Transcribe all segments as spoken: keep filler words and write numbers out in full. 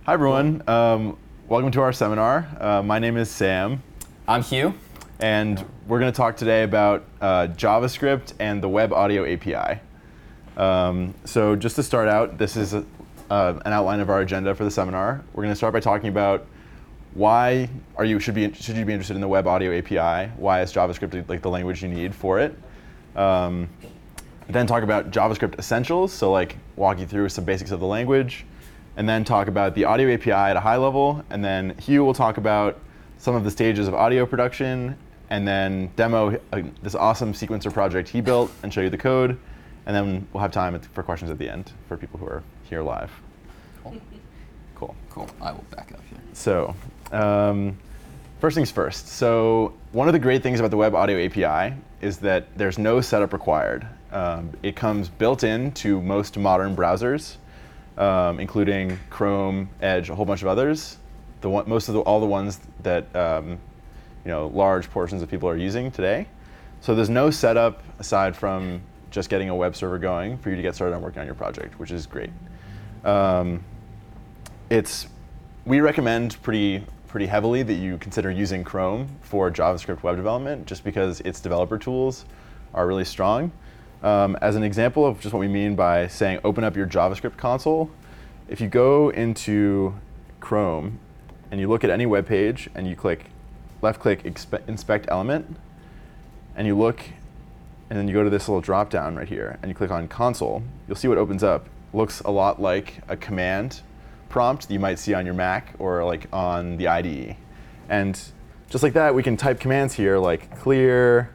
Hi everyone, um, welcome to our seminar. Uh, my name is Sam. I'm Hugh. And we're going to talk today about uh, JavaScript and the Web Audio A P I. Um, so just to start out, this is a, uh, an outline of our agenda for the seminar. We're going to start by talking about why are you should be should you be interested in the Web Audio A P I? Why is JavaScript like the language you need for it? Um, then talk about JavaScript essentials, so like walk you through some basics of the language, and then talk about the audio A P I at a high level, and then Hugh will talk about some of the stages of audio production, and then demo uh, this awesome sequencer project he built and show you the code, and then we'll have time for questions at the end for people who are here live. Cool. Cool. Cool. I will back up here. So, um, first things first. So, one of the great things about the Web Audio A P I is that there's no setup required. Um, it comes built in to most modern browsers, um, including Chrome, Edge, a whole bunch of others. The one, most of the, all the ones that um, you know large portions of people are using today. So there's no setup aside from just getting a web server going for you to get started on working on your project, which is great. Um, it's we recommend pretty pretty heavily that you consider using Chrome for JavaScript web development, just because its developer tools are really strong. Um, as an example of just what we mean by saying open up your JavaScript console, if you go into Chrome and you look at any web page and you click left click inspect element, and you look and then you go to this little drop down right here and you click on console, you'll see what opens up. Looks a lot like a command prompt that you might see on your Mac or like on the I D E. And just like that, we can type commands here like clear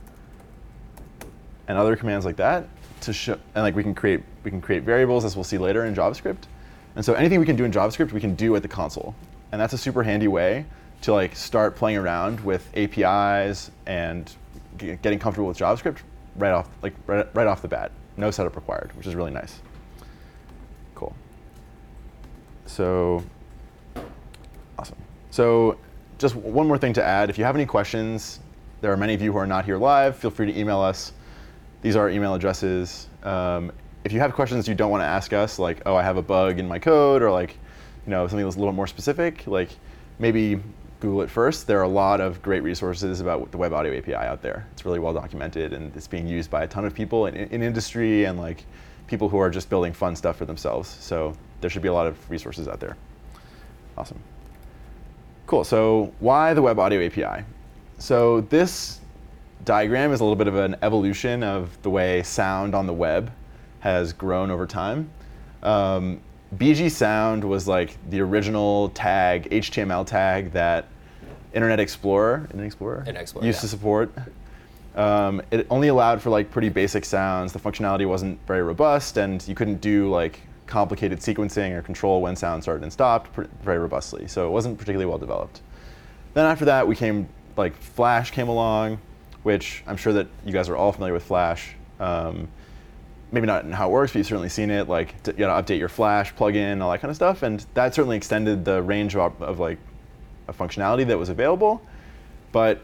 and other commands like that to show, and like we can create we can create variables, as we'll see later in JavaScript. And so anything we can do in JavaScript, we can do at the console. And that's a super handy way to like start playing around with A P Is and g- getting comfortable with JavaScript right off like right, right off the bat. No setup required, which is really nice. Cool. So awesome. So just one more thing to add. If you have any questions, there are many of you who are not here live. Feel free to email us. These are our email addresses. Um, if you have questions you don't want to ask us, like, oh, I have a bug in my code, or like, you know, something that's a little more specific, like maybe Google it first. There are a lot of great resources about the Web Audio A P I out there. It's really well documented, and it's being used by a ton of people in, in industry and like people who are just building fun stuff for themselves. So there should be a lot of resources out there. Awesome. Cool. So why the Web Audio A P I? So this diagram is a little bit of an evolution of the way sound on the web has grown over time. Um, B G Sound was like the original tag, H T M L tag that Internet Explorer, Internet Explorer, Internet Explorer used yeah. to support. Um, it only allowed for like pretty basic sounds. The functionality wasn't very robust, and you couldn't do like complicated sequencing or control when sound started and stopped pr- very robustly. So it wasn't particularly well developed. Then after that, we came like Flash came along, which I'm sure that you guys are all familiar with Flash. Um, maybe not in how it works, but you've certainly seen it. Like to, you gotta update your Flash plugin, all that kind of stuff, and that certainly extended the range of, of like of functionality that was available. But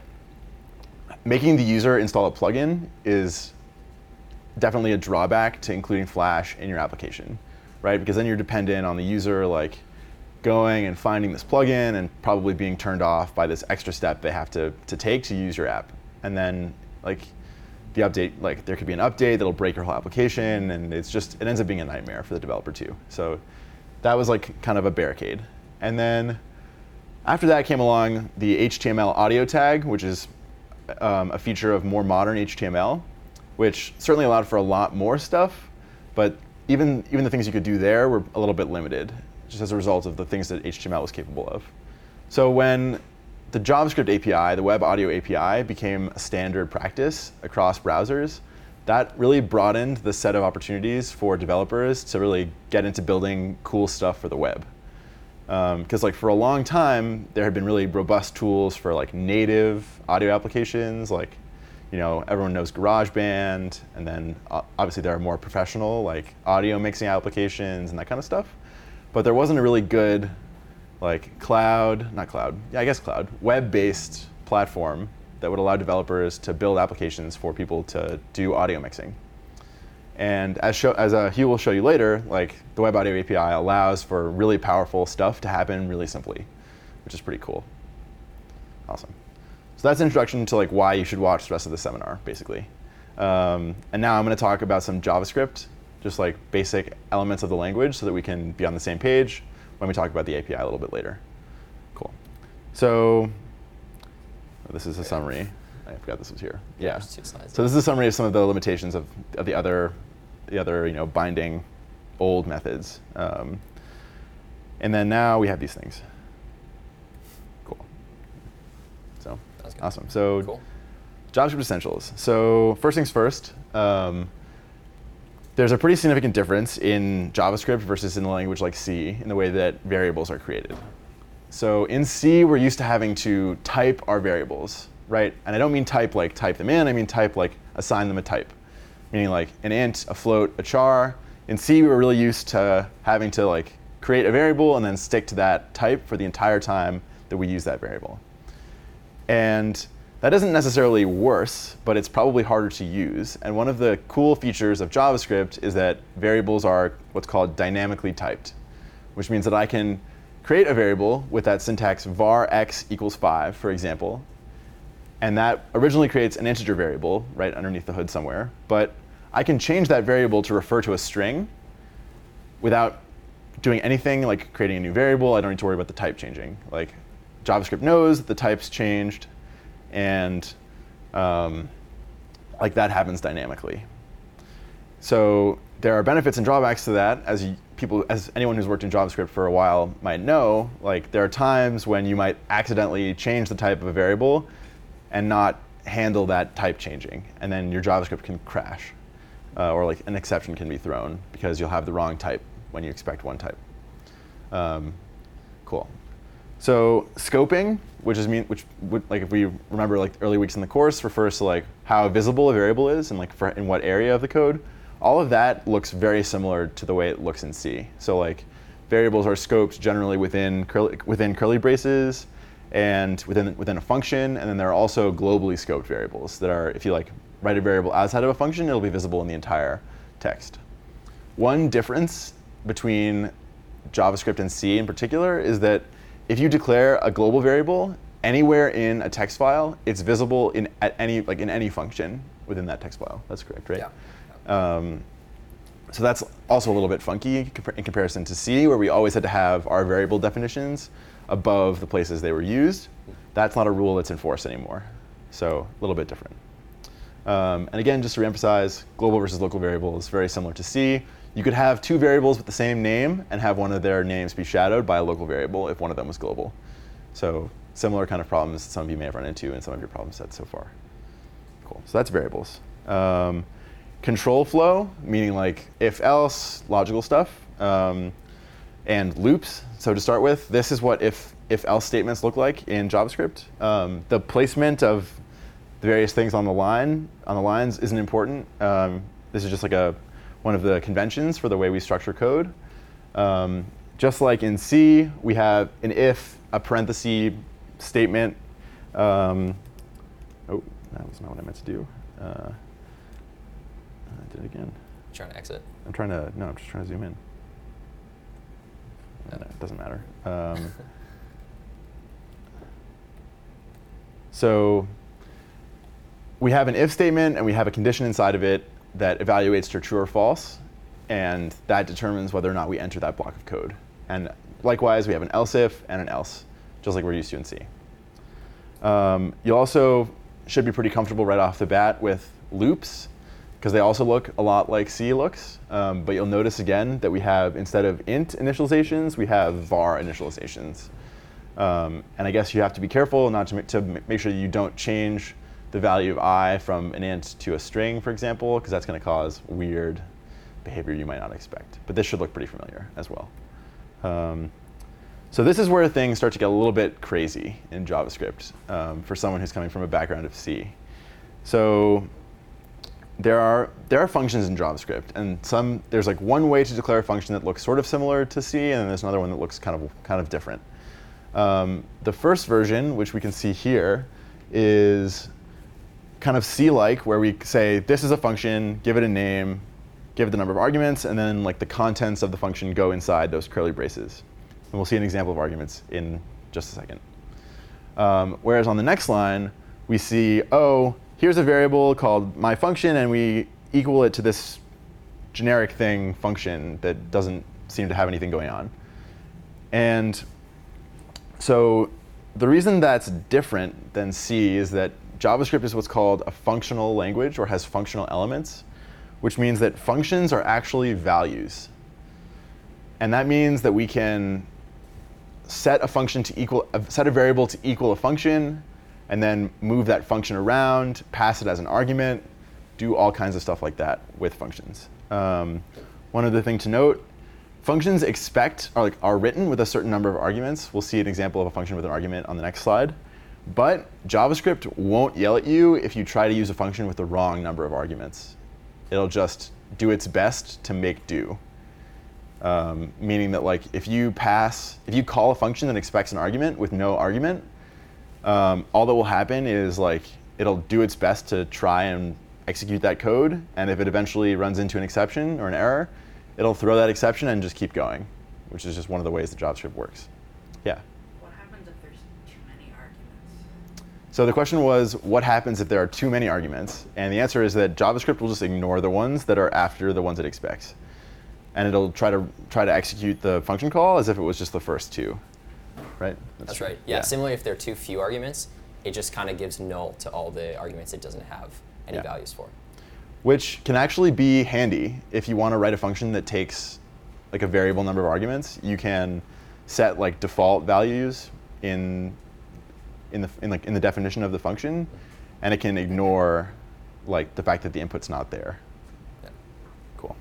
making the user install a plugin is definitely a drawback to including Flash in your application, right? Because then you're dependent on the user like going and finding this plugin and probably being turned off by this extra step they have to to take to use your app. And then like the update, like there could be an update that'll break your whole application, and it's just, it ends up being a nightmare for the developer too. So that was like kind of a barricade. And then after that came along the H T M L audio tag, which is um, a feature of more modern H T M L, which certainly allowed for a lot more stuff, but even even the things you could do there were a little bit limited, just as a result of the things that H T M L was capable of. So when the JavaScript A P I, the Web Audio A P I, became a standard practice across browsers, that really broadened the set of opportunities for developers to really get into building cool stuff for the web. Because um, like for a long time, there had been really robust tools for like native audio applications, like, you know, everyone knows GarageBand, and then uh, obviously there are more professional like audio mixing applications and that kind of stuff. But there wasn't a really good like cloud, not cloud, yeah, I guess cloud, web-based platform that would allow developers to build applications for people to do audio mixing. And as, show, as uh, Hugh will show you later, like the Web Audio A P I allows for really powerful stuff to happen really simply, which is pretty cool. Awesome. So that's an introduction to like why you should watch the rest of the seminar, basically. Um, and now I'm going to talk about some JavaScript, just like basic elements of the language so that we can be on the same page when we talk about the A P I a little bit later. Cool. So oh, this is a summary. I forgot this was here. Yeah. Two slides. So this is a summary of some of the limitations of, of the other, the other you know, binding old methods. Um, and then now we have these things. Cool. So awesome. So Cool. JavaScript essentials. So first things first. Um, there's a pretty significant difference in JavaScript versus in a language like C in the way that variables are created. So in C, we're used to having to type our variables, right? And I don't mean type like type them in. I mean type like assign them a type, meaning like an int, a float, a char. In C, we were really used to having to like create a variable and then stick to that type for the entire time that we use that variable. And that isn't necessarily worse, but it's probably harder to use. And one of the cool features of JavaScript is that variables are what's called dynamically typed, which means that I can create a variable with that syntax var x equals five, for example. And that originally creates an integer variable right underneath the hood somewhere. But I can change that variable to refer to a string without doing anything like creating a new variable. I don't need to worry about the type changing. Like JavaScript knows that the type's changed, and um, like that happens dynamically. So there are benefits and drawbacks to that, as you, people, as anyone who's worked in JavaScript for a while might know. Like there are times when you might accidentally change the type of a variable and not handle that type changing, and then your JavaScript can crash, uh, or like an exception can be thrown because you'll have the wrong type when you expect one type. Um, cool. So scoping, which is mean, which would, like if we remember like early weeks in the course, refers to like how visible a variable is and like for in what area of the code. All of that looks very similar to the way it looks in C. So like variables are scoped generally within curly, within curly braces and within within a function, and then there are also globally scoped variables that are, if you like write a variable outside of a function, it'll be visible in the entire text. One difference between JavaScript and C in particular is that if you declare a global variable anywhere in a text file, it's visible in at any like in any function within that text file. That's correct, right? Yeah. Um, so that's also a little bit funky in comparison to C, where we always had to have our variable definitions above the places they were used. That's not a rule that's enforced anymore. So a little bit different. Um, and again, just to reemphasize, global versus local variable is very similar to C. You could have two variables with the same name and have one of their names be shadowed by a local variable if one of them was global. So similar kind of problems some of you may have run into in some of your problem sets so far. Cool. So that's variables. Um, control flow, meaning like if else, logical stuff, um, and loops. So to start with, this is what if if else statements look like in JavaScript. Um, the placement of the various things on the line on the lines isn't important. Um, this is just like a one of the conventions for the way we structure code. Um, just like in C, we have an if, a parenthesis statement. Um, oh, that was not what I meant to do. Uh, I did it again. Trying to exit. I'm trying to, no, I'm just trying to zoom in. No, it doesn't matter. Um, so we have an if statement and we have a condition inside of it that evaluates to true or false, and that determines whether or not we enter that block of code. And likewise, we have an else if and an else, just like we're used to in C. Um, you also should be pretty comfortable right off the bat with loops, because they also look a lot like C looks. Um, but you'll notice again that we have, instead of int initializations, we have var initializations. Um, and I guess you have to be careful not to, to make sure you don't change the value of I from an int to a string, for example, because that's going to cause weird behavior you might not expect. But this should look pretty familiar as well. Um, so this is where things start to get a little bit crazy in JavaScript um, for someone who's coming from a background of C. So there are there are functions in JavaScript, and some there's like one way to declare a function that looks sort of similar to C, and then there's another one that looks kind of kind of different. Um, the first version, which we can see here, is kind of C-like, where we say this is a function, give it a name, give it the number of arguments, and then like the contents of the function go inside those curly braces. And we'll see an example of arguments in just a second. Um, whereas on the next line, we see, oh, here's a variable called my function, and we equal it to this generic thing function that doesn't seem to have anything going on. And so the reason that's different than C is that JavaScript is what's called a functional language, or has functional elements, which means that functions are actually values. And that means that we can set a function to equal, set a variable to equal a function, and then move that function around, pass it as an argument, do all kinds of stuff like that with functions. Um, one other thing to note, functions expect are, like, are written with a certain number of arguments. We'll see an example of a function with an argument on the next slide. But JavaScript won't yell at you if you try to use a function with the wrong number of arguments. It'll just do its best to make do. Um, meaning that, like, if you pass, if you call a function that expects an argument with no argument, um, all that will happen is, like, it'll do its best to try and execute that code, and if it eventually runs into an exception or an error, it'll throw that exception and just keep going, which is just one of the ways that JavaScript works. Yeah? What happens if there's too many arguments? So the question was, what happens if there are too many arguments? And the answer is that JavaScript will just ignore the ones that are after the ones it expects. And it'll try to try to execute the function call as if it was just the first two, right? That's, That's right. Yeah, yeah. Similarly, if there are too few arguments, it just kind of gives null to all the arguments it doesn't have any yeah. values for. Which can actually be handy if you want to write a function that takes like a variable number of arguments. You can set like default values in in the in like in the definition of the function, and it can ignore like the fact that the input's not there. Cool.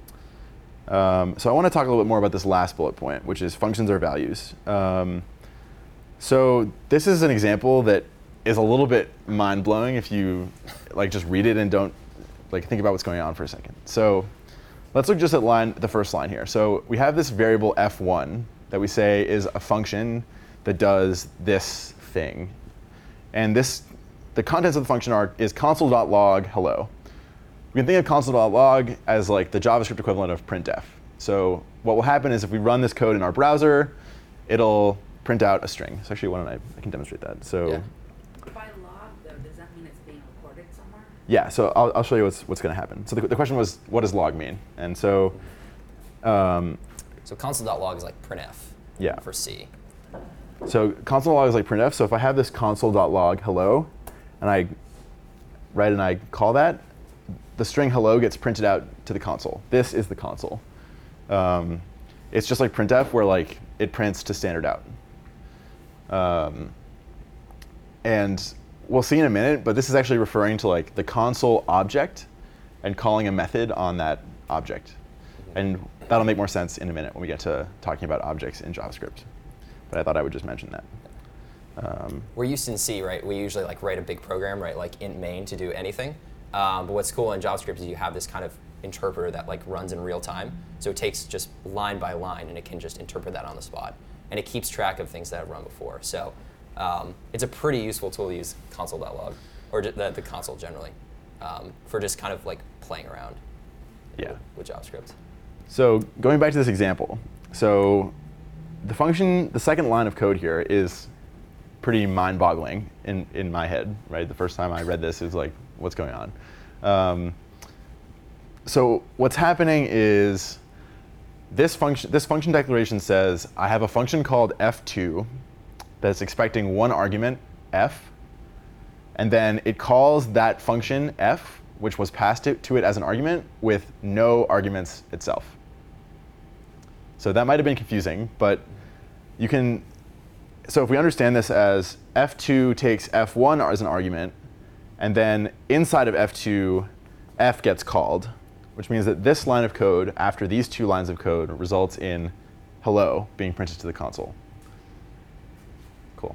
Um, so I want to talk a little bit more about this last bullet point, which is functions are values. Um, so this is an example that is a little bit mind-blowing if you like just read it and don't like think about what's going on for a second. So let's look just at line the first line here. So we have this variable f one that we say is a function that does this thing, and this the contents of the function are is console.log hello. We can think of console.log as like the JavaScript equivalent of printf. So what will happen is if we run this code in our browser, it'll print out a string. So actually, why don't I, I can demonstrate that. So yeah. By log, though, does that mean it's being recorded somewhere? Yeah, so I'll, I'll show you what's, what's going to happen. So the, the question was, what does log mean? And so um, so console.log is like printf yeah. for C. So console.log is like printf. So if I have this console.log hello, and I write and I call that, the string hello gets printed out to the console. This is the console. Um, it's just like printf, where like it prints to standard out. Um, and we'll see in a minute, but this is actually referring to like the console object and calling a method on that object. And that'll make more sense in a minute when we get to talking about objects in JavaScript. But I thought I would just mention that. Um, We're used in C, right? We usually like write a big program, right? Like int main to do anything. Um, but what's cool in JavaScript is you have this kind of interpreter that like runs in real time. So it takes just line by line, and it can just interpret that on the spot. And it keeps track of things that have run before. So um, it's a pretty useful tool to use console.log, or the, the console generally, um, for just kind of like playing around yeah. with JavaScript. So going back to this example, so the function, the second line of code here is pretty mind-boggling in, in my head, right? The first time I read this, it was like, what's going on? Um, so what's happening is this function, this function declaration says, I have a function called f two that's expecting one argument, f, and then it calls that function f, which was passed it, to it as an argument, with no arguments itself. So that might have been confusing, but you can, so if we understand this as f two takes f one as an argument, and then inside of f two, f gets called, which means that this line of code, after these two lines of code, results in hello being printed to the console. Cool.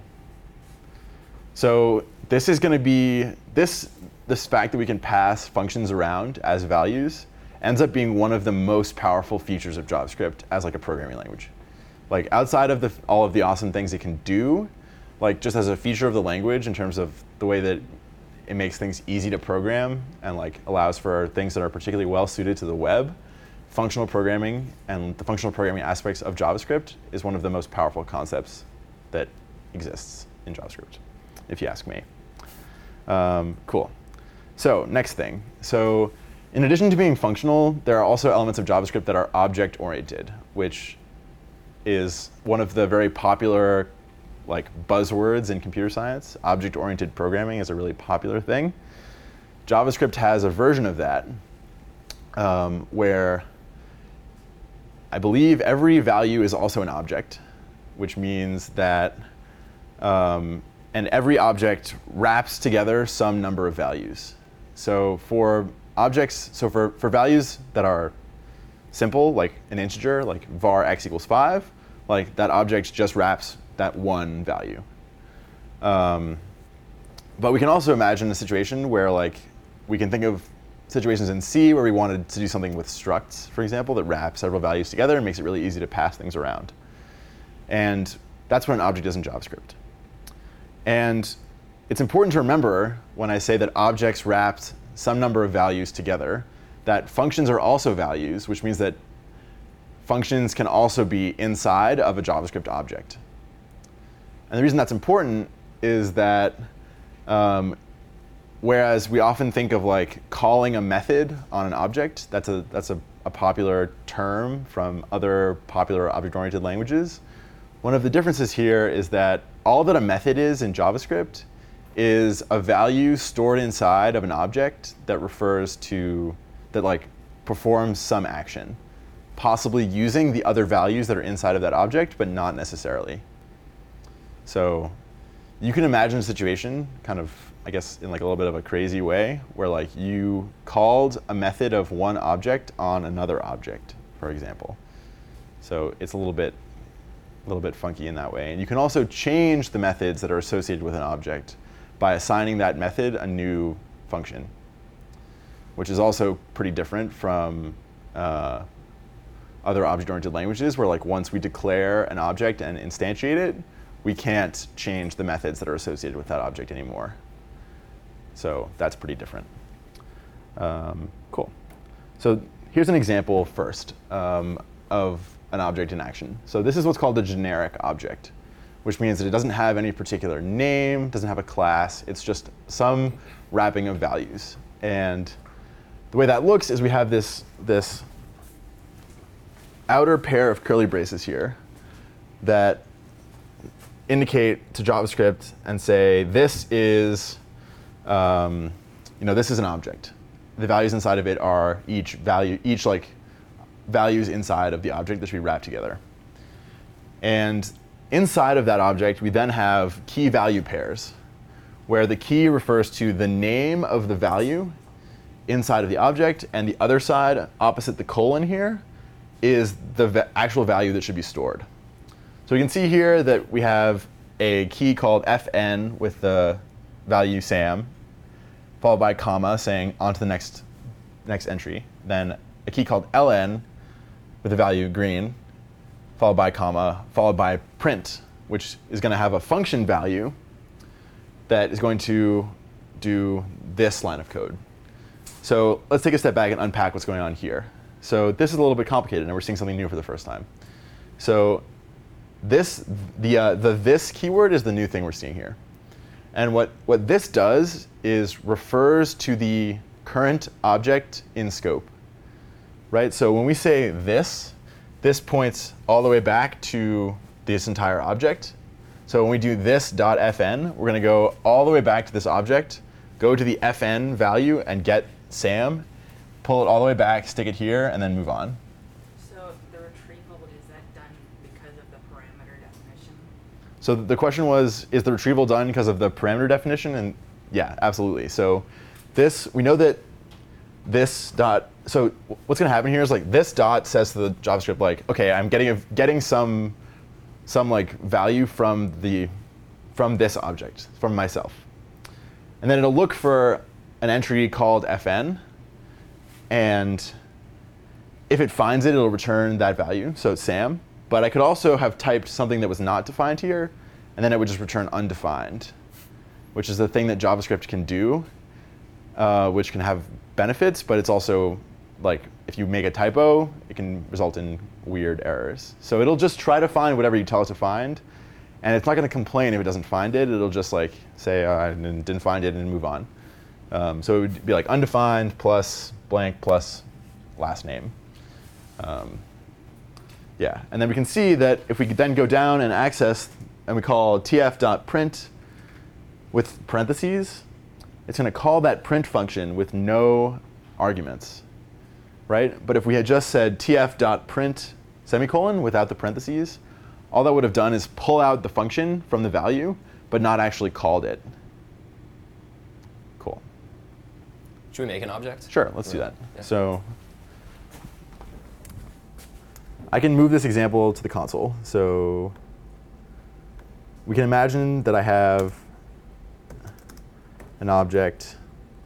So this is going to be, this, this fact that we can pass functions around as values ends up being one of the most powerful features of JavaScript as like a programming language. Like outside of the, all of the awesome things it can do, like just as a feature of the language in terms of the way that it makes things easy to program and like allows for things that are particularly well suited to the web, functional programming and the functional programming aspects of JavaScript is one of the most powerful concepts that exists in JavaScript, if you ask me. Um, cool. So next thing. So in addition to being functional, there are also elements of JavaScript that are object-oriented, which is one of the very popular like buzzwords in computer science. Object-oriented programming is a really popular thing. JavaScript has a version of that um, where I believe every value is also an object, which means that um, and every object wraps together some number of values. So for objects, so for, for values that are simple, like an integer, like var x equals five, like that object just wraps that one value. Um, but we can also imagine a situation where like we can think of situations in C where we wanted to do something with structs, for example, that wrap several values together and makes it really easy to pass things around. And that's what an object is in JavaScript. And it's important to remember when I say that objects wrapped some number of values together, that functions are also values, which means that functions can also be inside of a JavaScript object. And the reason that's important is that um, whereas we often think of like calling a method on an object, that's a that's a, a popular term from other popular object-oriented languages. One of the differences here is that all that a method is in JavaScript is a value stored inside of an object that refers to, that like performs some action, possibly using the other values that are inside of that object, but not necessarily. So you can imagine a situation kind of, I guess, in like a little bit of a crazy way, where like you called a method of one object on another object, for example. So it's a little bit, a little bit funky in that way. And you can also change the methods that are associated with an object by assigning that method a new function, which is also pretty different from uh, other object-oriented languages, where like once we declare an object and instantiate it, we can't change the methods that are associated with that object anymore. So that's pretty different. Um, cool. So here's an example first um, of an object in action. So this is what's called a generic object, which means that it doesn't have any particular name, doesn't have a class. It's just some wrapping of values. And the way that looks is we have this, this outer pair of curly braces here that indicate to JavaScript and say this is, um, you know, this is an object. The values inside of it are each value, each like values inside of the object that should be wrapped together. And inside of that object, we then have key value pairs, where the key refers to the name of the value inside of the object, and the other side, opposite the colon here, is the va- actual value that should be stored. So we can see here that we have a key called fn with the value Sam, followed by comma saying on to the next, next entry. Then a key called ln with the value green, followed by comma, followed by print, which is going to have a function value that is going to do this line of code. So let's take a step back and unpack what's going on here. So this is a little bit complicated, and we're seeing something new for the first time. So this, the, uh, the this keyword is the new thing we're seeing here. And what, what this does is refers to the current object in scope, right? So when we say this, this points all the way back to this entire object. So when we do this dot fn, we're going to go all the way back to this object, go to the fn value and get Sam, pull it all the way back, stick it here, and then move on. So the retrieval, is that done because of the parameter definition? So the question was, is the retrieval done because of the parameter definition? And yeah, absolutely. So this, we know that this dot, so what's going to happen here is like this dot says to the JavaScript like, okay, I'm getting a, getting some some like value from the from this object, from myself. And then it'll look for an entry called fn, and if it finds it, it'll return that value, so it's Sam. But I could also have typed something that was not defined here, and then it would just return undefined, which is the thing that JavaScript can do uh, which can have benefits, but it's also like if you make a typo, it can result in weird errors. So it'll just try to find whatever you tell it to find, and it's not going to complain if it doesn't find it. It'll just like say, oh, I didn't didn't find it, and move on. Um, so it would be like undefined plus blank plus last name. Um, yeah, and then we can see that if we then go down and access, and we call tf.print with parentheses, it's going to call that print function with no arguments, right? But if we had just said tf.print semicolon without the parentheses, all that would have done is pull out the function from the value, but not actually called it. Cool. Should we make an object? Sure, let's do that. Yeah. So I can move this example to the console. So we can imagine that I have an object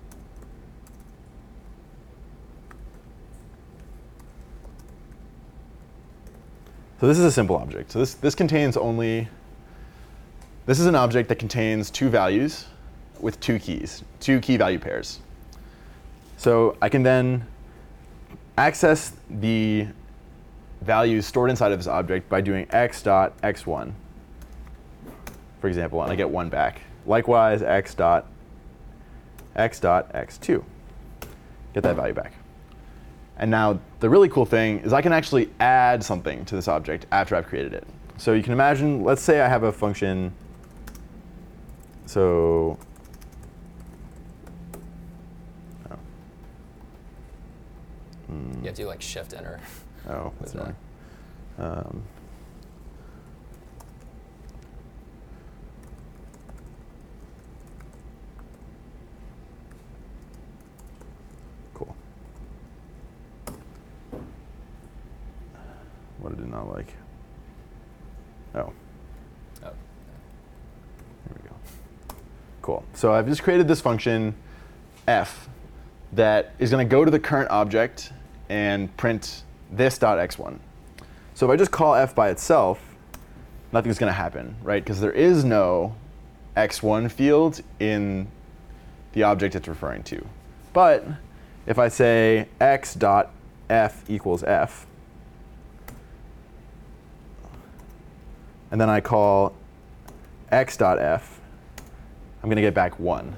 So this is a simple object. So this, this contains only, this is an object that contains two values with two keys, two key value pairs. So I can then access the values stored inside of this object by doing x dot x one, for example, and I get one back. Likewise, x dot x dot x two, get that value back. And now the really cool thing is I can actually add something to this object after I've created it. So you can imagine, let's say I have a function. So oh. Mm. You have to do like shift enter. Oh, that's With annoying. Um, cool. What did it not like? Oh, Oh. there we go. Cool. So I've just created this function f that is going to go to the current object and print this dot x one. So if I just call f by itself, nothing's going to happen, right? Because there is no x one field in the object it's referring to. But if I say x dot f equals f, and then I call x dot f, I'm going to get back one.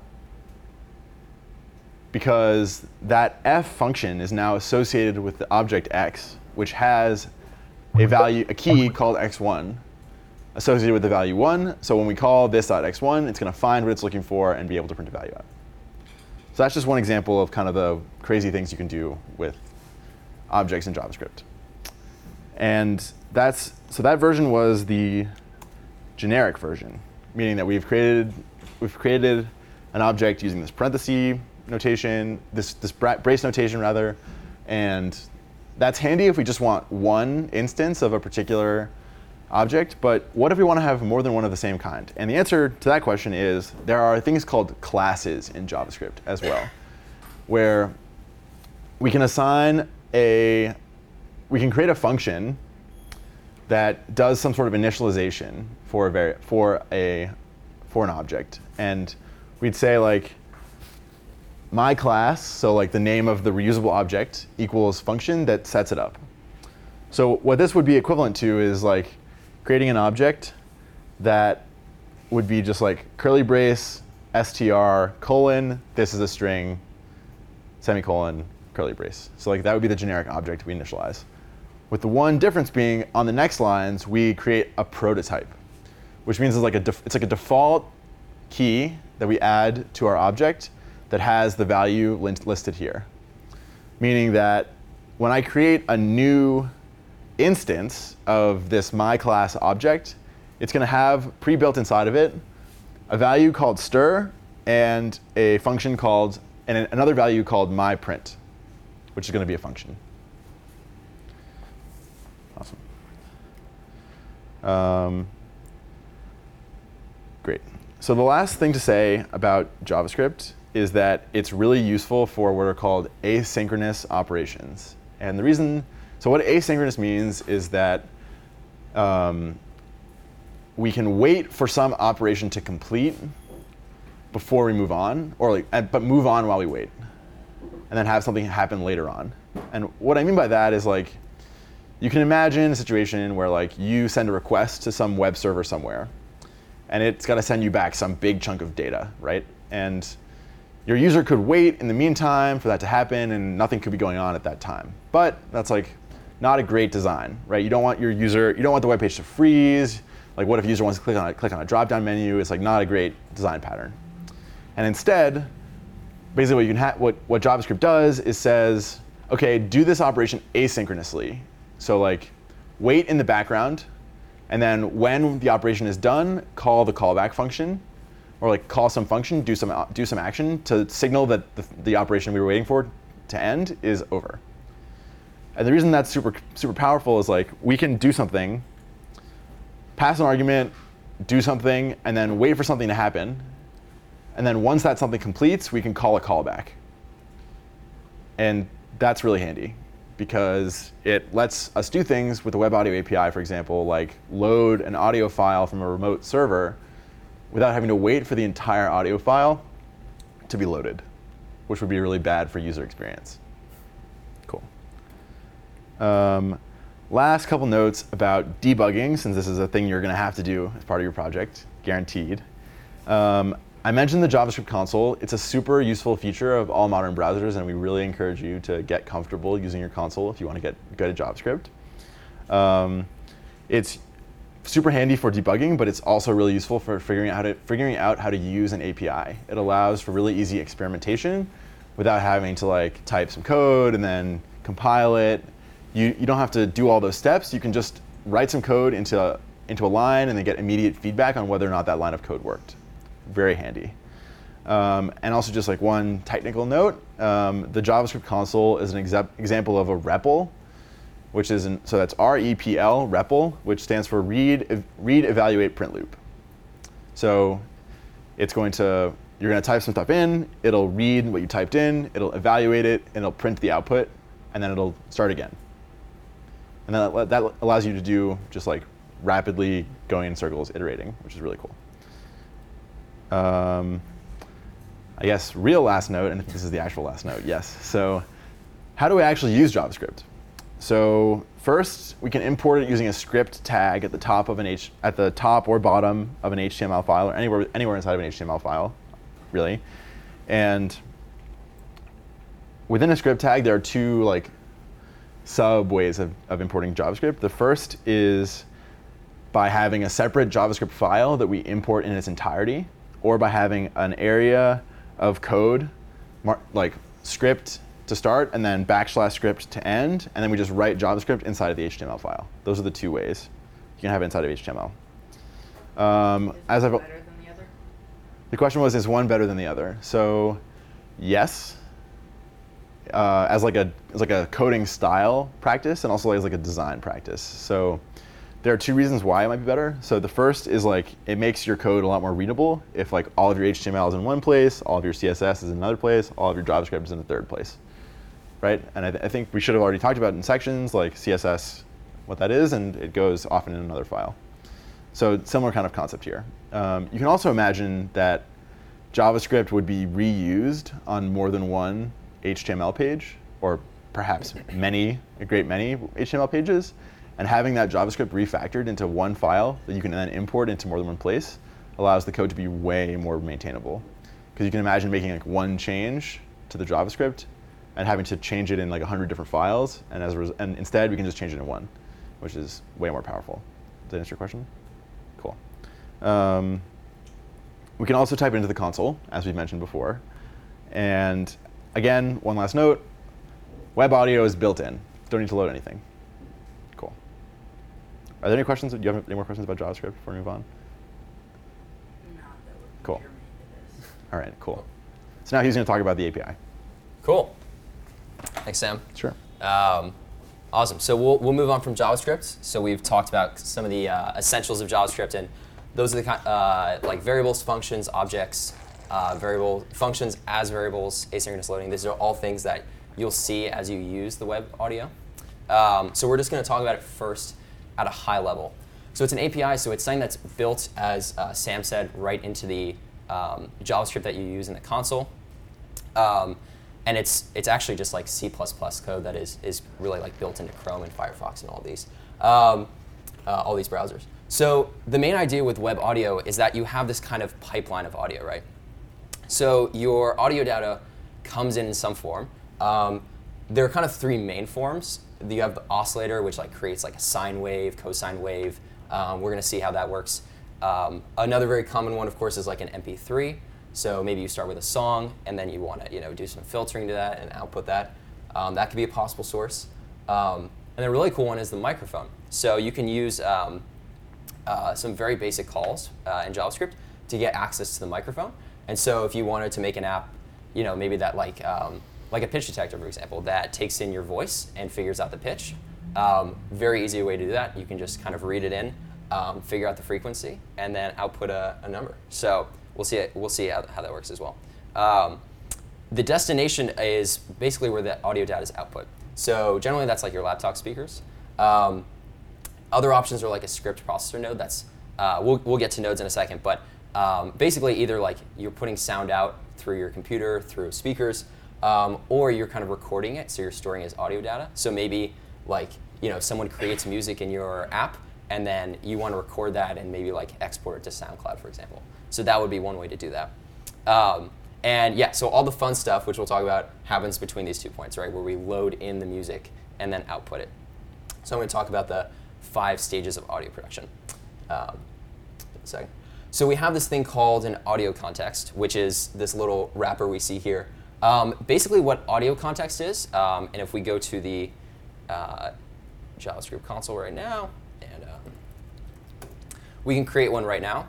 Because that f function is now associated with the object x, which has a value, a key called x one, associated with the value one. So when we call this dot x one, it's going to find what it's looking for and be able to print a value out. So that's just one example of kind of the crazy things you can do with objects in JavaScript. And that's, so that version was the generic version, meaning that we've created, we've created an object using this parenthesis notation, this, this brace notation rather, and that's handy if we just want one instance of a particular object, but what if we want to have more than one of the same kind? And the answer to that question is there are things called classes in JavaScript as well, where we can assign a, we can create a function that does some sort of initialization for a, vari for a, for an object. And we'd say like, my class, so like the name of the reusable object, equals function that sets it up. So what this would be equivalent to is like creating an object that would be just like curly brace, str, colon, this is a string, semicolon, curly brace. So like that would be the generic object we initialize. With the one difference being on the next lines, we create a prototype, which means it's like a, def it's like a default key that we add to our object that has the value listed here. Meaning that when I create a new instance of this my class object, it's going to have pre-built inside of it a value called stir and a function called, and another value called myPrint, which is going to be a function. Awesome. Um, great. So the last thing to say about JavaScript is that it's really useful for what are called asynchronous operations. And the reason, so what asynchronous means is that um, we can wait for some operation to complete before we move on, or like, and- but move on while we wait, and then have something happen later on. And what I mean by that is like, you can imagine a situation where like you send a request to some web server somewhere, and it's got to send you back some big chunk of data, right? And your user could wait in the meantime for that to happen, and nothing could be going on at that time. But that's like not a great design, right? You don't want your user, you don't want the web page to freeze. Like, what if a user wants to click on a, click on a drop-down menu? It's like not a great design pattern. And instead, basically what you can ha- what what JavaScript does is says, okay, do this operation asynchronously. So like, wait in the background, and then when the operation is done, call the callback function, or like call some function, do some do some action to signal that the, the operation we were waiting for to end is over. And the reason that's super super powerful is like we can do something, pass an argument, do something, and then wait for something to happen. And then once that something completes, we can call a callback. And that's really handy because it lets us do things with the Web Audio A P I, for example, like load an audio file from a remote server without having to wait for the entire audio file to be loaded, which would be really bad for user experience. Cool. Um, last couple notes about debugging, since this is a thing you're going to have to do as part of your project, guaranteed. Um, I mentioned the JavaScript console. It's a super useful feature of all modern browsers, and we really encourage you to get comfortable using your console if you want to get good at JavaScript. Um, it's super handy for debugging, but it's also really useful for figuring out how to, figuring out how to use an A P I. It allows for really easy experimentation without having to like type some code and then compile it. You, you don't have to do all those steps. You can just write some code into a, into a line and then get immediate feedback on whether or not that line of code worked. Very handy. Um, and also just like one technical note, um, the JavaScript console is an exa- example of a R E P L, which is, an, so that's R E P L, R E P L, which stands for read, ev- read, evaluate, print loop. So it's going to, you're going to type some stuff in, it'll read what you typed in, it'll evaluate it, and it'll print the output, and then it'll start again. And then that, that allows you to do just like rapidly going in circles, iterating, which is really cool. Um, I guess real last note, and this is the actual last note, yes. So how do we actually use JavaScript? So first, we can import it using a script tag at the top of an H, at the top or bottom of an H T M L file, or anywhere anywhere inside of an H T M L file, really. And within a script tag, there are two like sub ways of, of importing JavaScript. The first is by having a separate JavaScript file that we import in its entirety, or by having an area of code, mar- like script to start, and then backslash script to end, and then we just write JavaScript inside of the H T M L file. Those are the two ways you can have it inside of H T M L. Um, Is as one I've, better than the other? the question was, is one better than the other? So, yes, uh, as like a as like a coding style practice, and also as like a design practice. So, there are two reasons why it might be better. So the first is like it makes your code a lot more readable if like all of your H T M L is in one place, all of your C S S is in another place, all of your JavaScript is in a third place, right? And I, th- I think we should have already talked about it in sections like C S S, what that is, and it goes often in another file. So similar kind of concept here. Um, you can also imagine that JavaScript would be reused on more than one H T M L page, or perhaps many, a great many H T M L pages. And having that JavaScript refactored into one file that you can then import into more than one place allows the code to be way more maintainable. Because you can imagine making like one change to the JavaScript and having to change it in like a hundred different files, and as a res- and instead we can just change it in one, which is way more powerful. Does that answer your question? Cool. Um, we can also type into the console, as we've mentioned before. And again, one last note, web audio is built in. Don't need to load anything. Cool. Are there any questions? Do you have any more questions about JavaScript before we move on? Not that would be Cool. germane to this. All right, cool. So now he's going to talk about the A P I. Cool. Thanks, Sam. Sure. Um, awesome. So we'll, we'll move on from JavaScript. So we've talked about some of the uh, essentials of JavaScript, and those are the kind uh, like variables, functions, objects, uh, variable functions as variables, asynchronous loading. These are all things that you'll see as you use the web audio. Um, so we're just going to talk about it first at a high level. So it's an A P I, so it's something that's built, as uh, Sam said, right into the um, JavaScript that you use in the console. Um, and it's it's actually just like C plus plus code that is is really like built into Chrome and Firefox and all these um, uh, all these browsers. So the main idea with web audio is that you have this kind of pipeline of audio, right? So your audio data comes in in some form. Um, there are kind of three main forms. You have the oscillator, which like creates like a sine wave, cosine wave. Um, we're going to see how that works. Um, another very common one, of course, is like an M P three. So maybe you start with a song, and then you want to, you know, do some filtering to that and output that. Um, that could be a possible source. Um, and the really cool one is the microphone. So you can use um, uh, some very basic calls uh, in JavaScript to get access to the microphone. And so if you wanted to make an app, you know, maybe that like um, like a pitch detector, for example, that takes in your voice and figures out the pitch. Um, very easy way to do that. You can just kind of read it in, um, figure out the frequency, and then output a, a number. So we'll see it, we'll see how, how that works as well. Um, the destination is basically where the audio data is output. So generally that's like your laptop speakers. Um, other options are like a script processor node. That's uh, we'll we'll get to nodes in a second, but um, basically either like you're putting sound out through your computer through speakers, um, or you're kind of recording it, so you're storing it as audio data. So maybe like you know someone creates music in your app, and then you want to record that and maybe like export it to SoundCloud, for example. So that would be one way to do that. Um, and yeah, so all the fun stuff, which we'll talk about, happens between these two points, right, where we load in the music and then output it. So I'm going to talk about the five stages of audio production. Um, a second. So we have this thing called an audio context, which is this little wrapper we see here. Um, basically what audio context is, um, and if we go to the uh, JavaScript console right now, and uh, we can create one right now.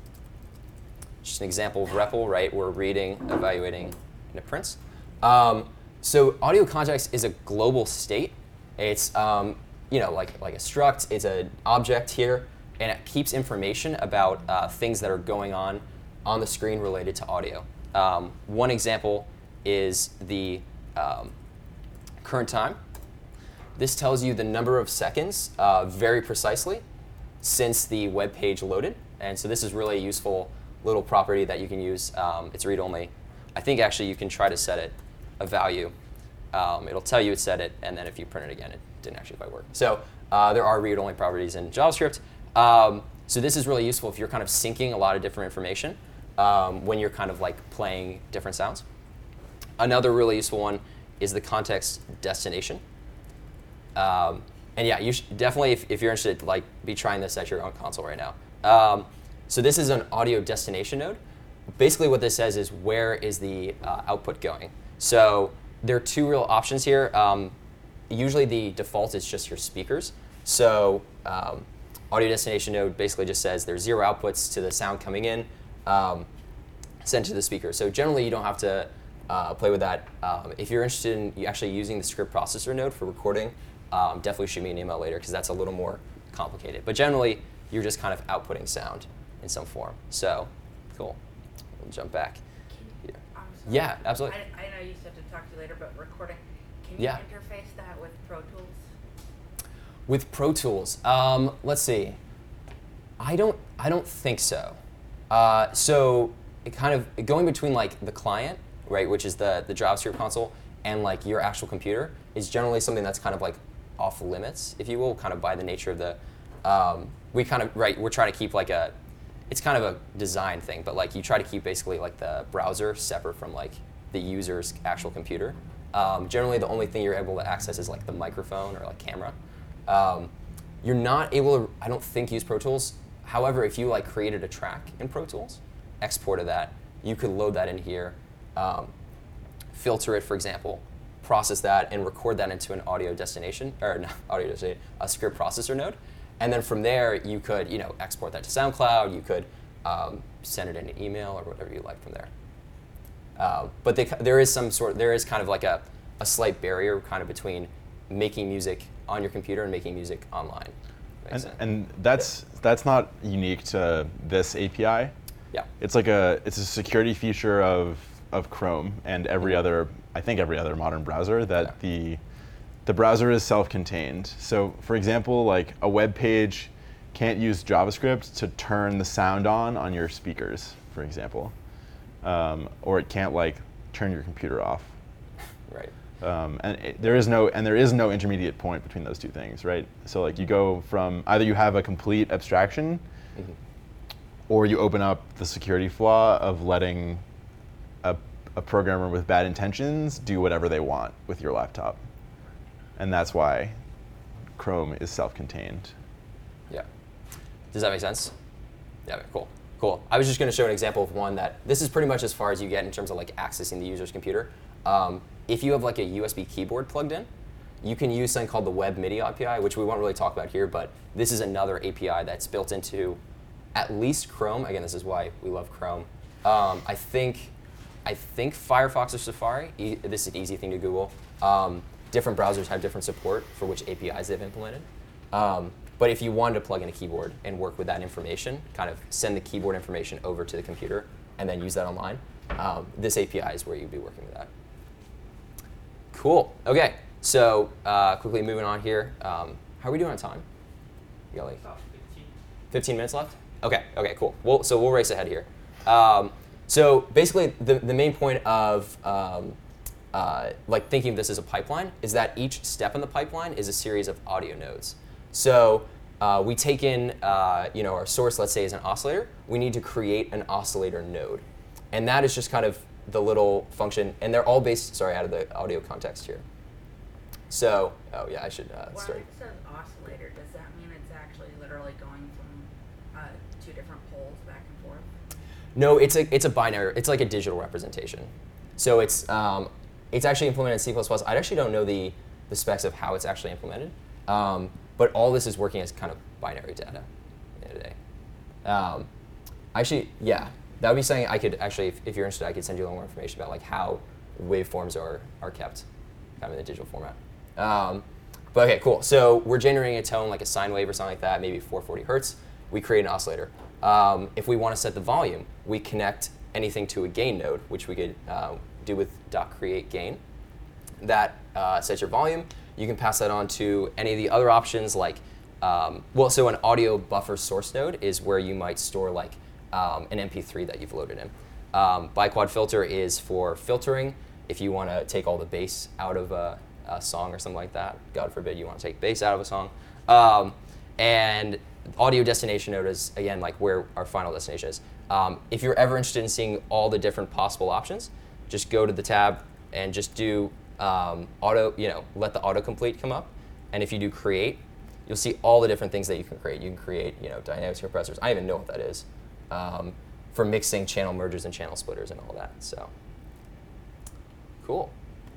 Just an example of R E P L, right? We're reading, evaluating, and it prints. Um, so audio context is a global state. It's um, you know like like a struct. It's an object here, and it keeps information about uh, things that are going on on the screen related to audio. Um, one example is the um, current time. This tells you the number of seconds uh, very precisely since the web page loaded, and so this is really a useful little property that you can use. Um, it's read-only. I think actually you can try to set it a value. Um, it'll tell you it set it, and then if you print it again, it didn't actually quite work. So uh, there are read-only properties in JavaScript. Um, so this is really useful if you're kind of syncing a lot of different information um, when you're kind of like playing different sounds. Another really useful one is the context destination. Um, and yeah, you should definitely, if, if you're interested, like be trying this at your own console right now. Um, So this is an audio destination node. Basically what this says is where is the uh, output going. So there are two real options here. Um, usually the default is just your speakers. So um, audio destination node basically just says there's zero outputs to the sound coming in, um, sent to the speaker. So generally you don't have to uh, play with that. Um, if you're interested in actually using the script processor node for recording, um, definitely shoot me an email later because that's a little more complicated. But generally you're just kind of outputting sound in some form. So, cool. We'll jump back. Can, Yeah. I'm sorry. Yeah, absolutely. I, I know you said to talk to you later, but recording, can you Yeah. interface that with Pro Tools? With Pro Tools, um, let's see. I don't. I don't think so. Uh, so, it kind of going between like the client, right, which is the the JavaScript console, and like your actual computer is generally something that's kind of like off limits, if you will, kind of by the nature of the. Um, we kind of right. We're trying to keep like a. It's kind of a design thing, but like you try to keep basically like the browser separate from like the user's actual computer. Um, generally, the only thing you're able to access is like the microphone or like camera. Um, you're not able to, I don't think, use Pro Tools. However, if you like created a track in Pro Tools, exported that, you could load that in here, um, filter it, for example, process that, and record that into an audio destination or not audio destination, a script processor node. And then from there, you could, you know, export that to SoundCloud. You could um, send it in an email or whatever you like from there. Uh, but they, there is some sort, there is kind of like a, a slight barrier kind of between making music on your computer and making music online. Makes And, sense? and that's that's not unique to this A P I. Yeah. It's like a it's a security feature of of Chrome and every Mhm. other I think every other modern browser that Yeah. the the browser is self-contained. So for example, like a web page can't use JavaScript to turn the sound on on your speakers, for example. um, or it can't like turn your computer off. Right. Um, and it, there is no and there is no intermediate point between those two things, right? So like you go from either you have a complete abstraction, mm-hmm. or you open up the security flaw of letting a, a programmer with bad intentions do whatever they want with your laptop, and that's why Chrome is self-contained. Yeah. Does that make sense? Yeah. Okay, cool. Cool. I was just going to show an example of one that this is pretty much as far as you get in terms of like accessing the user's computer. Um, if you have like a U S B keyboard plugged in, you can use something called the Web MIDI A P I, which we won't really talk about here, but this is another A P I that's built into at least Chrome. Again, this is why we love Chrome. Um, I think I think Firefox or Safari, e- this is an easy thing to Google. Um, different browsers have different support for which A P Is they've implemented. Um, but if you wanted to plug in a keyboard and work with that information, kind of send the keyboard information over to the computer and then use that online, um, this A P I is where you'd be working with that. Cool. Okay. So uh, quickly moving on here. Um, how are we doing on time? You got like About fifteen. fifteen minutes left? Okay. Okay. Cool. We'll, so we'll race ahead here. Um, so basically, the the main point of um, uh, like thinking of this as a pipeline is that each step in the pipeline is a series of audio nodes. So uh, we take in uh, you know our source, let's say, is an oscillator. We need to create an oscillator node, and that is just kind of the little function, and they're all based, sorry, out of the audio context here. So, oh yeah, I should uh, When start. it says oscillator, does that mean it's actually literally going from uh, two different poles back and forth? No, it's a it's a binary. It's like a digital representation. So it's um, it's actually implemented in C plus plus. I actually don't know the the specs of how it's actually implemented, um, but all this is working as kind of binary data at the end of the day. Um, actually, yeah, that would be something I could actually, if, if you're interested, I could send you a little more information about like how waveforms are are kept, kind of in the digital format. Um, but okay, cool. So we're generating a tone like a sine wave or something like that, maybe four forty hertz. We create an oscillator. Um, if we want to set the volume, we connect anything to a gain node, which we could uh, do with .create gain. That uh, sets your volume. You can pass that on to any of the other options like, um, well, so an audio buffer source node is where you might store like um, an M P three that you've loaded in. Um, Biquad filter is for filtering. If you want to take all the bass out of a, a song or something like that, God forbid you want to take bass out of a song. Um, and audio destination node is, again, like where our final destination is. Um, if you're ever interested in seeing all the different possible options, just go to the tab and just do um, auto, you know, let the autocomplete come up. And if you do create, you'll see all the different things that you can create. You can create, you know, dynamics compressors. I don't even know what that is. Um, for mixing channel mergers and channel splitters and all that. So, cool.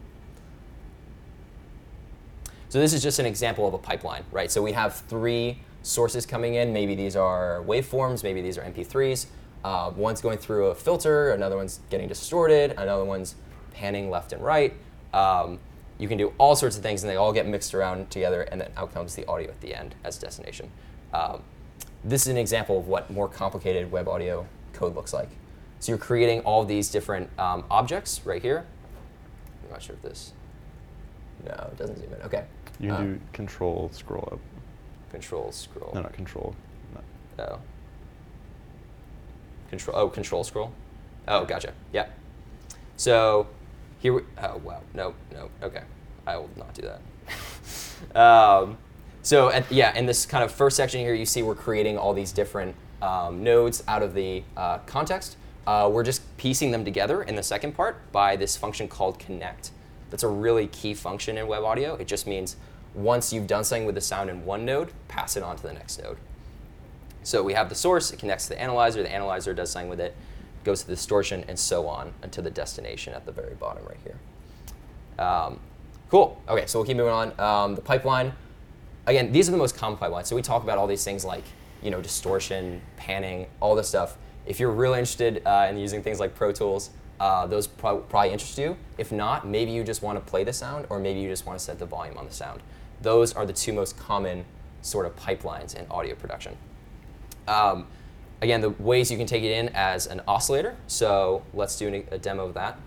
So this is just an example of a pipeline, right? So we have three sources coming in. Maybe these are waveforms, maybe these are M P threes. Uh, one's going through a filter, another one's getting distorted, another one's panning left and right. Um, you can do all sorts of things, and they all get mixed around together, and then out comes the audio at the end as destination. Um, this is an example of what more complicated web audio code looks like. So you're creating all these different um, objects right here. I'm not sure if this, no, it doesn't zoom in. Okay. You can Um, do control scroll up. Control scroll. No, not control. No. Oh. Control. Oh, control scroll. Oh, gotcha. Yeah. So here we. Oh wow. No. No. Okay. I will not do that. um, so at, yeah, in this kind of first section here, you see we're creating all these different um, nodes out of the uh, context. Uh, we're just piecing them together in the second part by this function called connect. That's a really key function in web audio. It just means once you've done something with the sound in one node, pass it on to the next node. So we have the source, it connects to the analyzer, the analyzer does something with it, goes to the distortion, and so on until the destination at the very bottom right here. Um, cool. Okay, so we'll keep moving on. Um, the pipeline, again, these are the most common pipelines. So we talk about all these things like, you know, distortion, panning, all this stuff. If you're really interested uh, in using things like Pro Tools, uh, those pro- probably interest you. If not, maybe you just want to play the sound, or maybe you just want to set the volume on the sound. Those are the two most common sort of pipelines in audio production. Um, again, the ways you can take it in as an oscillator. So let's do an, a demo of that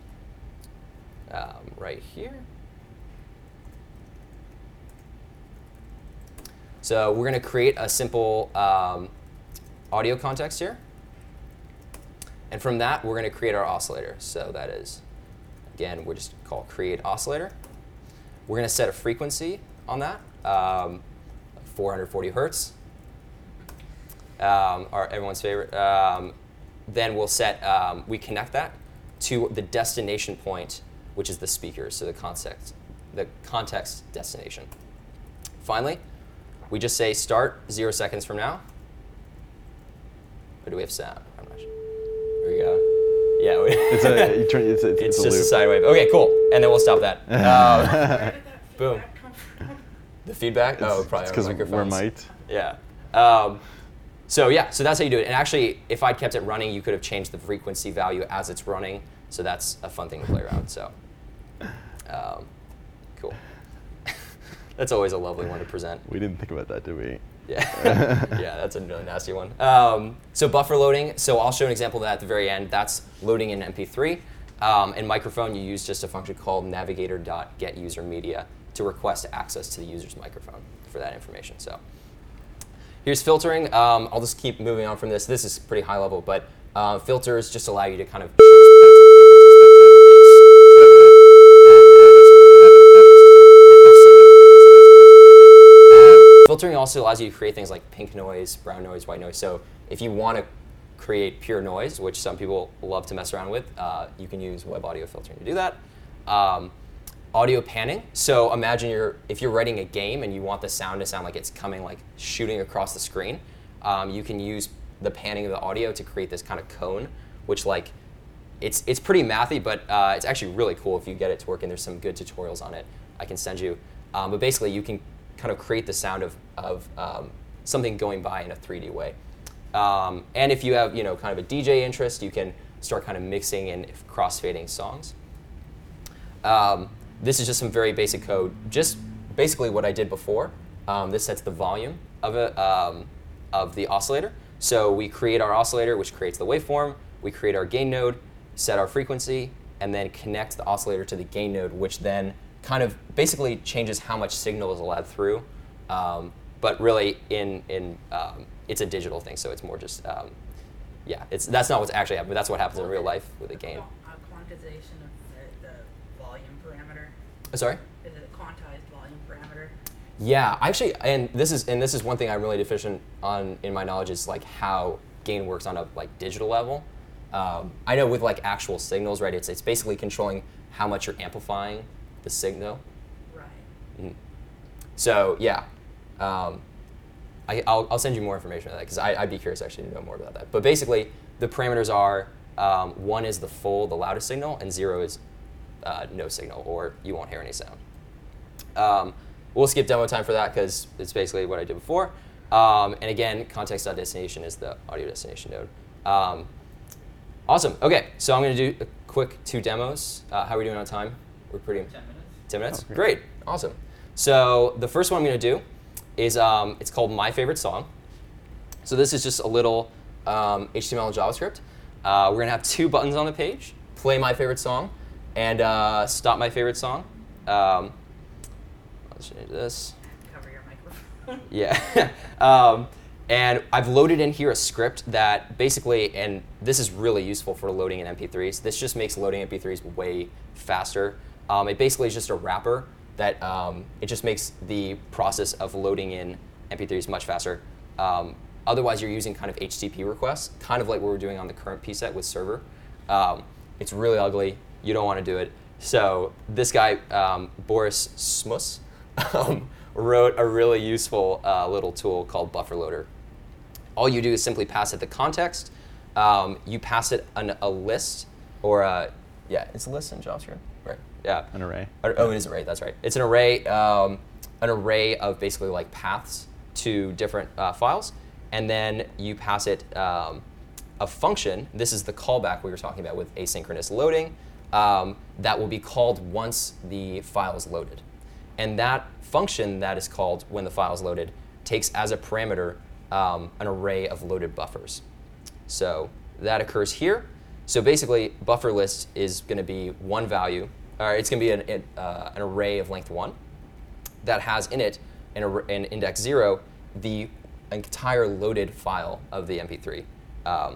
um, right here. So we're going to create a simple um, audio context here. And from that, we're going to create our oscillator. So that is, again, we'll just call create oscillator. We're going to set a frequency on that, um, four hundred forty hertz, um, our everyone's favorite. Um, then we'll set, um, we connect that to the destination point, which is the speakers, so the context, the context destination. Finally, we just say start zero seconds from now. Or do we have sound? I'm not sure. There we go. Yeah. We It's a, you turn, it's, it's, it's it's a just a loop. sine wave. Okay, cool. And then we'll stop that. Um, Where did that Boom. feedback come from? the feedback? Oh, probably It's our because we're microphones. mic'd. Yeah. Um, so yeah, so that's how you do it. And actually, if I'd kept it running, you could have changed the frequency value as it's running. So that's a fun thing to play around. So, um, cool. That's always a lovely one to present. We didn't think about that, did we? Yeah, yeah, that's a really nasty one. Um, so buffer loading. So I'll show an example of that at the very end. That's loading in M P three. Um, in microphone, you use just a function called navigator.getUserMedia to request access to the user's microphone for that information. So here's filtering. Um, I'll just keep moving on from this. This is pretty high level, but uh, filters just allow you to kind of filtering also allows you to create things like pink noise, brown noise, white noise. So if you want to create pure noise, which some people love to mess around with, uh, you can use web audio filtering to do that. Um, audio panning. So imagine you're if you're writing a game and you want the sound to sound like it's coming like shooting across the screen. Um, you can use the panning of the audio to create this kind of cone, which like it's it's pretty mathy, but uh, it's actually really cool if you get it to work. And there's some good tutorials on it I can send you. Um, but basically, you can kind of create the sound of, of um, something going by in a three D way. Um, and if you have, you know, kind of a D J interest, you can start kind of mixing and cross-fading songs. Um, this is just some very basic code, just basically what I did before. Um, this sets the volume of, a, um, of the oscillator. So we create our oscillator, which creates the waveform. We create our gain node, set our frequency, and then connect the oscillator to the gain node, which then kind of basically changes how much signal is allowed through. Um, but really, in in um, it's a digital thing, so it's more just um, yeah. It's that's not what's actually happening. But that's what happens in real life with a gain. A quantization of the, the volume parameter. Uh, Sorry. Is it a quantized volume parameter? Yeah, actually, and this is and this is one thing I'm really deficient on in my knowledge is like how gain works on a like digital level. Um, I know with like actual signals, right? It's it's basically controlling how much you're amplifying the signal. Right. Mm-hmm. So yeah, um, I, I'll, I'll send you more information on that because I'd be curious actually to know more about that. But basically, the parameters are um, one is the full, the loudest signal, and zero is uh, no signal, or you won't hear any sound. Um, we'll skip demo time for that because it's basically what I did before. Um, and again, context.destination is the audio destination node. Um, awesome. Okay, so I'm going to do a quick two demos. Uh, how are we doing on time? We're pretty. Ten minutes. Ten minutes? Oh, great. Awesome. So the first one I'm going to do is um, it's called My Favorite Song. So this is just a little um, H T M L and JavaScript. Uh, we're going to have two buttons on the page, play my favorite song and uh, stop my favorite song. Um, let's change this. Cover your microphone. Yeah. um, and I've loaded in here a script that basically, and this is really useful for loading in M P threes. This just makes loading M P threes way faster. Um, it basically is just a wrapper that um, it just makes the process of loading in M P threes much faster. Um, otherwise, you're using kind of H T T P requests, kind of like what we're doing on the current P set with server. Um, it's really ugly. You don't want to do it. So this guy, um, Boris Smus, um, wrote a really useful uh, little tool called Buffer Loader. All you do is simply pass it the context. Um, you pass it an, a list, or a, yeah, it's a list in JavaScript, right? Yeah. An array. Oh, it is an array. That's right. It's an array, um, an array of basically like paths to different uh, files, and then you pass it um, a function. This is the callback we were talking about with asynchronous loading. Um, that will be called once the file is loaded, and that function that is called when the file is loaded takes as a parameter um, an array of loaded buffers. So that occurs here. So basically, buffer list is going to be one value, or it's going to be an, an, uh, an array of length one that has in it an, an index zero, the entire loaded file of the M P three. Um,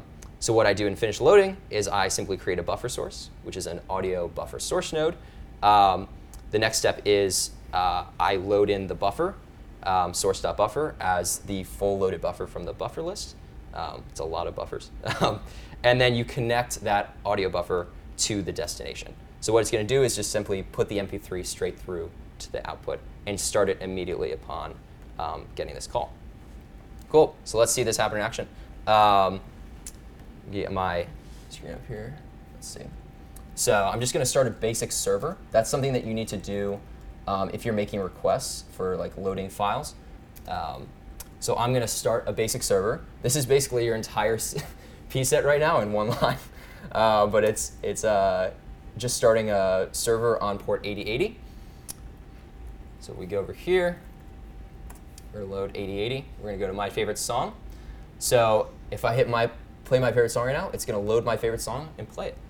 So what I do in finish loading is I simply create a buffer source, which is an audio buffer source node. Um, the next step is uh, I load in the buffer, um, source.buffer, as the full loaded buffer from the buffer list. Um, it's a lot of buffers. Um, and then you connect that audio buffer to the destination. So what it's going to do is just simply put the M P three straight through to the output and start it immediately upon um, getting this call. Cool. So let's see this happen in action. Um, get my screen up here. Let's see. So I'm just going to start a basic server. That's something that you need to do um, if you're making requests for like loading files. Um, so I'm going to start a basic server. This is basically your entire P set right now in one line, uh, but it's it's uh, just starting a server on port eighty eighty. So we go over here. We're going to load eighty eighty. We're going to go to my favorite song. So if I hit my play my favorite song right now, it's going to load my favorite song and play it.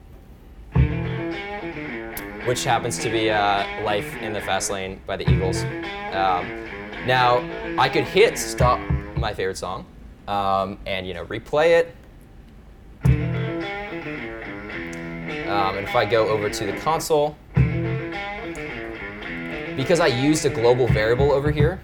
Which happens to be uh, Life in the Fast Lane by the Eagles. Um, now, I could hit stop my favorite song um, and you know replay it. Um, and if I go over to the console, because I used a global variable over here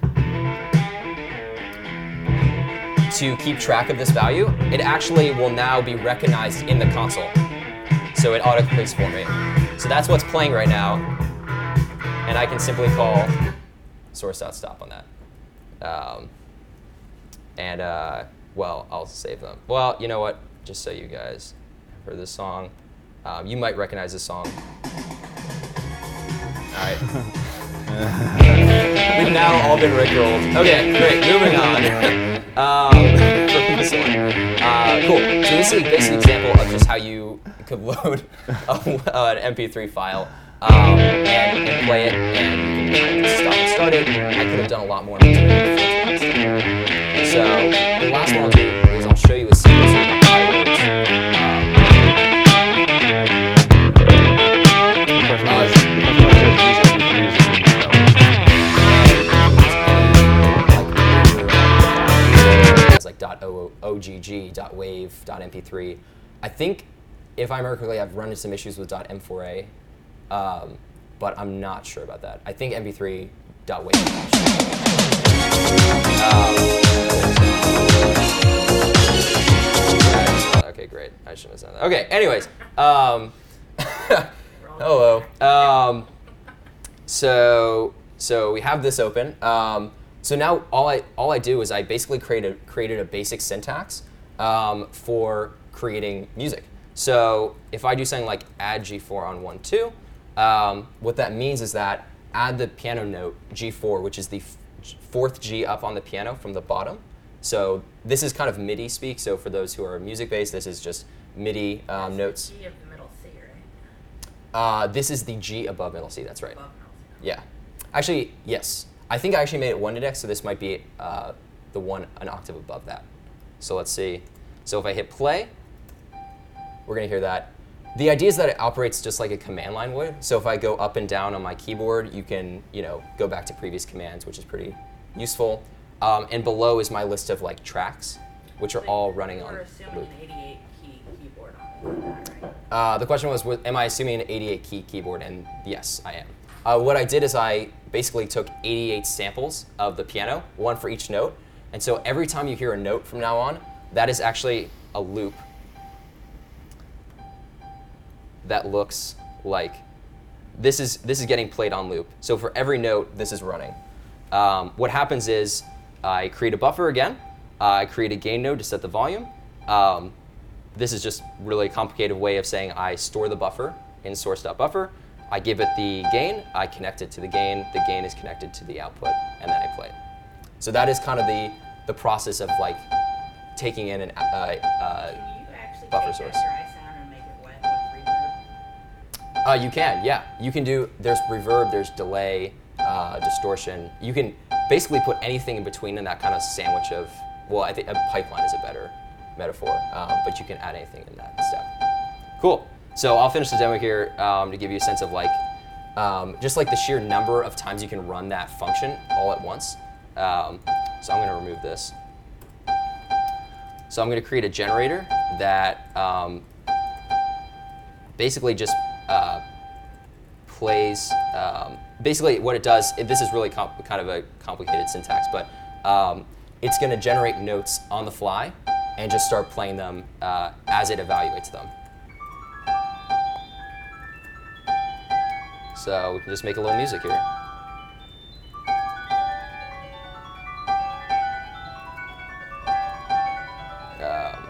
to keep track of this value, it actually will now be recognized in the console. So it auto-completes for me. So that's what's playing right now. And I can simply call source.stop on that. Um, and, uh, well, I'll save them. Well, you know what? Just so you guys have heard this song. Um, you might recognize this song. All right. We've now all been rickrolled. Okay, great. Moving on. um, from this one. Uh, cool. So this is a basic example of just how you could load a, uh, an M P three file um, and, and play it, and you can stop and start it. I could have done a lot more. So the last one I'll do is I'll show you a sequence of highlights. Like .ogg, .wave, .m p three. I think, if I remember correctly, I've run into some issues with .m four a, um, but I'm not sure about that. I think M P three .wave. Um, okay, great. I shouldn't have said that. Okay, anyways. Um, hello. Um, so, so we have this open. Um, So now all I all I do is I basically created created a basic syntax um, for creating music. So if I do something like add G four on one two, um, what that means is that add the piano note G four, which is the f fourth G up on the piano from the bottom. So this is kind of MIDI speak. So for those who are music based, this is just MIDI um, notes. G of the middle C, right? Uh, this is the G above middle C. That's right. Above middle C. Yeah, actually yes. I think I actually made it one index, so this might be uh, the one an octave above that. So let's see. So if I hit play, we're going to hear that. The idea is that it operates just like a command line would. So if I go up and down on my keyboard, you can you know go back to previous commands, which is pretty useful. Um, and below is my list of like tracks, which are So all running on We're assuming loop. an eighty-eight key keyboard on that, right? Uh, the question was, was, am I assuming an eighty-eight key keyboard? And yes, I am. Uh, what I did is I basically took eighty-eight samples of the piano, one for each note. And so every time you hear a note from now on, that is actually a loop that looks like this is this is getting played on loop. So for every note, this is running. Um, what happens is I create a buffer again. Uh, I create a gain node to set the volume. Um, this is just really a complicated way of saying I store the buffer in source.buffer. I give it the gain, I connect it to the gain, the gain is connected to the output, and then I play it. So that is kind of the, the process of like taking in an uh, uh, Can you actually buffer take source. that dry sound and make it wet with reverb? Uh, you can, yeah. You can do, there's reverb, there's delay, uh, distortion. You can basically put anything in between in that kind of sandwich of, well, I think a pipeline is a better metaphor, um, but you can add anything in that step. Cool. So I'll finish the demo here um, to give you a sense of like, um, just like the sheer number of times you can run that function all at once. Um, so I'm going to remove this. So I'm going to create a generator that um, basically just uh, plays. Um, basically, what it does. It, this is really comp- kind of a complicated syntax, but um, it's going to generate notes on the fly and just start playing them uh, as it evaluates them. So we can just make a little music here. Um,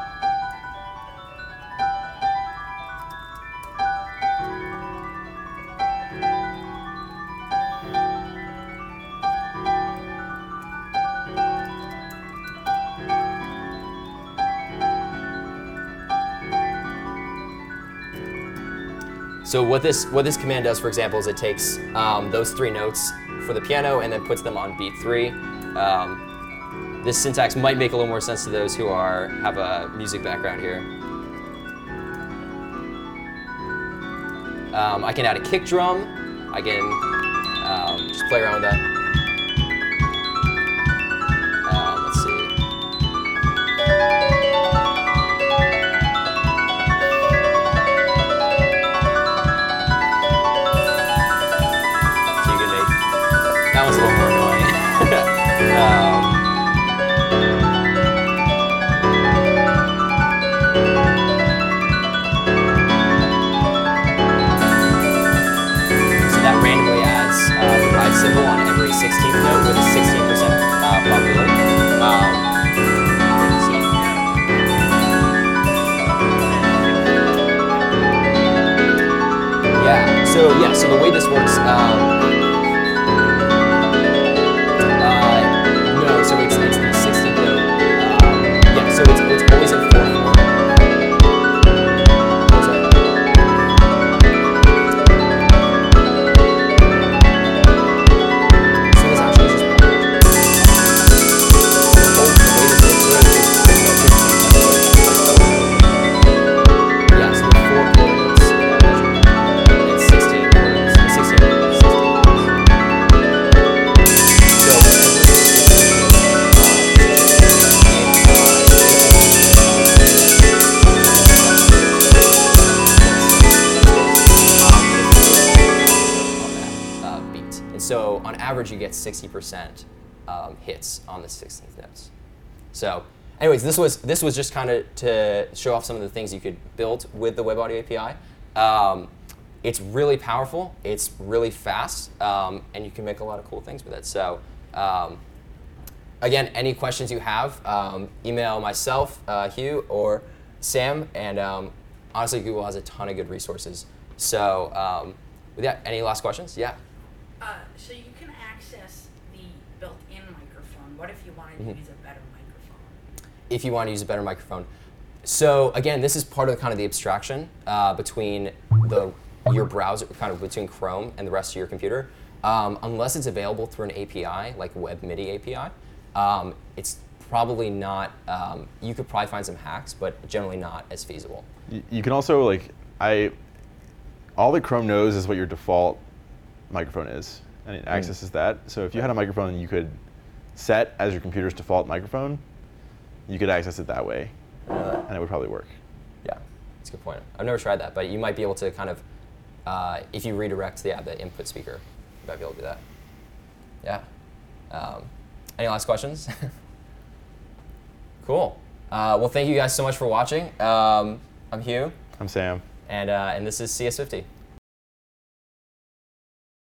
So what this what this command does, for example, is it takes um, those three notes for the piano and then puts them on beat three. Um, this syntax might make a little more sense to those who are have a music background here. Um, I can add a kick drum. I can um, just play around with that. Um, let's see. That was a little more annoying. um, so that randomly adds uh, the ride symbol on every sixteenth note with a sixteen percent uh, probability. Um, let's see. Yeah. So yeah. So the way this works. Um, So it's, it's the sixteenth note. Um, yeah, so it's, it's always in four four. So this actually is just the whole the way this looks is pretty much yeah, so the four quarter notes uh, it's sixteen quarters, sixteen quarters, sixteen quarters. So So on average, you get sixty percent um, hits on the sixteenth notes. So anyways, this was this was just kind of to show off some of the things you could build with the WebAudio A P I. Um, it's really powerful, it's really fast, um, and you can make a lot of cool things with it. So um, again, any questions you have, um, email myself, uh, Hugh, or Sam, and um, honestly, Google has a ton of good resources. So um, with that, any last questions? Yeah. Uh, so you can access the built-in microphone. What if you wanted to Mm-hmm. use a better microphone? If you want to use a better microphone. So again, this is part of kind of the abstraction uh, between the your browser, kind of between Chrome and the rest of your computer. Um, unless it's available through an A P I, like WebMIDI A P I, um, it's probably not, um, you could probably find some hacks, but generally not as feasible. You, you can also, like, I, all that Chrome knows is what your default microphone is, and it accesses mm. that. So if you had a microphone you could set as your computer's default microphone, you could access it that way, uh, and it would probably work. Yeah, that's a good point. I've never tried that, but you might be able to kind of, uh, if you redirect the, yeah, the input speaker, you might be able to do that. Yeah. Um, any last questions? Cool. Uh, well, thank you guys so much for watching. Um, I'm Hugh. I'm Sam. And, uh, and this is C S fifty.